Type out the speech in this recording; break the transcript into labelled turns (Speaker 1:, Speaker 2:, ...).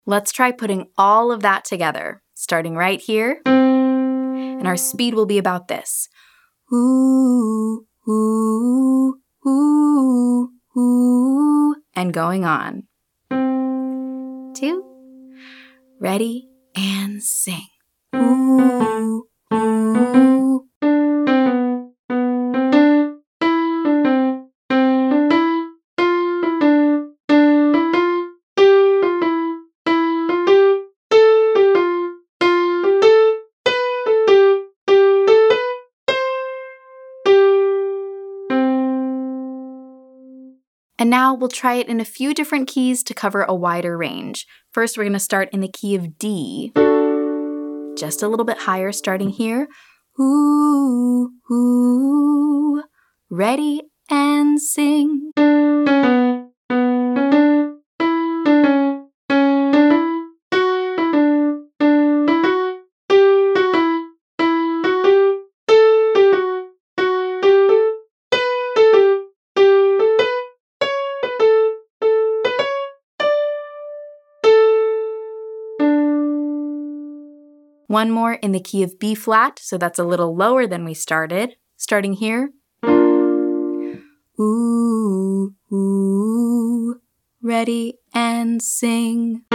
Speaker 1: Let's try putting all of that together, starting right here. And our speed will be about this. Ooh, ooh, ooh, ooh, and going on. 2. Ready, and sing. Ooh, ooh. And now we'll try it in a few different keys to cover a wider range. First, we're going to start in the key of D. Just a little bit higher, starting here. Ooh, ooh. Ready, and sing. One more in the key of B flat, so that's a little lower than we started. Starting here. Ooh, ooh, ready, and sing.